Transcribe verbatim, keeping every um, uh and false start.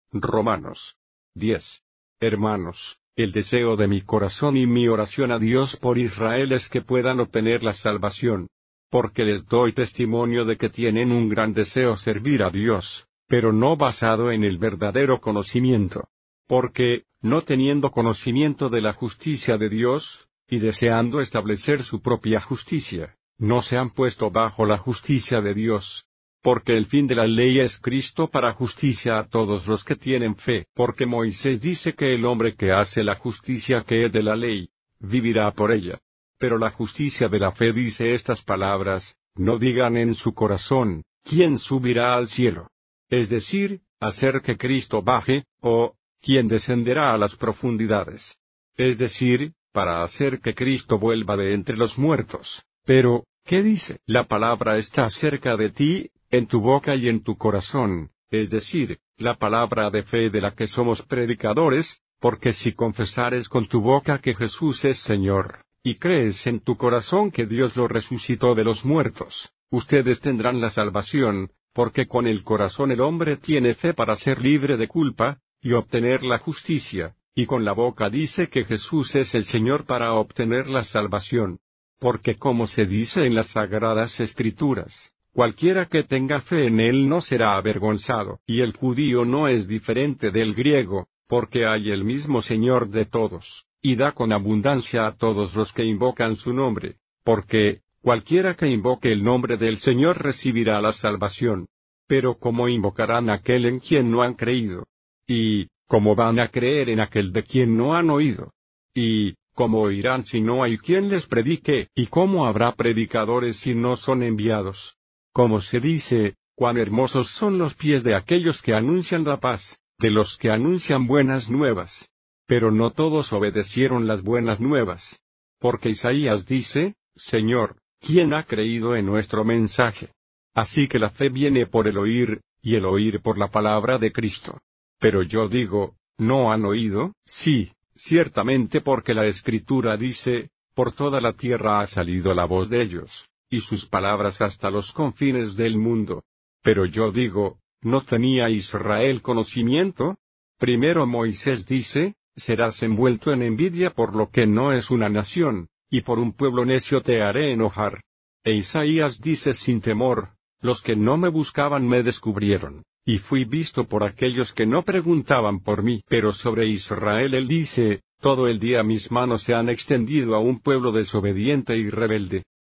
Romanos diez. Hermanos, el deseo de mi corazón y mi oración a Dios por Israel es que puedan obtener la salvación. Porque les doy testimonio de que tienen un gran deseo servir a Dios, pero no basado en el verdadero conocimiento. Porque, no teniendo conocimiento de la justicia de Dios, y deseando establecer su propia justicia, no se han puesto bajo la justicia de Dios. Porque el fin de la ley es Cristo para justicia a todos los que tienen fe. Porque Moisés dice que el hombre que hace la justicia que es de la ley, vivirá por ella. Pero la justicia de la fe dice estas palabras: no digan en su corazón, ¿quién subirá al cielo? Es decir, hacer que Cristo baje, o, ¿quién descenderá a las profundidades? Es decir, para hacer que Cristo vuelva de entre los muertos. Pero, ¿qué dice? La palabra está cerca de ti, en tu boca y en tu corazón, es decir, la palabra de fe de la que somos predicadores, porque si confesares con tu boca que Jesús es Señor, y crees en tu corazón que Dios lo resucitó de los muertos, ustedes tendrán la salvación, porque con el corazón el hombre tiene fe para ser libre de culpa, y obtener la justicia, y con la boca dice que Jesús es el Señor para obtener la salvación. Porque como se dice en las Sagradas Escrituras, cualquiera que tenga fe en Él no será avergonzado. Y el judío no es diferente del griego, porque hay el mismo Señor de todos, y da con abundancia a todos los que invocan su nombre. Porque, cualquiera que invoque el nombre del Señor recibirá la salvación. Pero ¿cómo invocarán a aquel en quien no han creído? Y, ¿cómo van a creer en aquel de quien no han oído? Y, ¿cómo oirán si no hay quien les predique? ¿Y cómo habrá predicadores si no son enviados? Como se dice, cuán hermosos son los pies de aquellos que anuncian la paz, de los que anuncian buenas nuevas. Pero no todos obedecieron las buenas nuevas. Porque Isaías dice, Señor, ¿quién ha creído en nuestro mensaje? Así que la fe viene por el oír, y el oír por la palabra de Cristo. Pero yo digo, ¿no han oído? Sí, ciertamente porque la Escritura dice, por toda la tierra ha salido la voz de ellos, y sus palabras hasta los confines del mundo. Pero yo digo, ¿no tenía Israel conocimiento? Primero Moisés dice, serás envuelto en envidia por lo que no es una nación, y por un pueblo necio te haré enojar. E Isaías dice sin temor, los que no me buscaban me descubrieron, y fui visto por aquellos que no preguntaban por mí. Pero sobre Israel él dice, todo el día mis manos se han extendido a un pueblo desobediente y rebelde.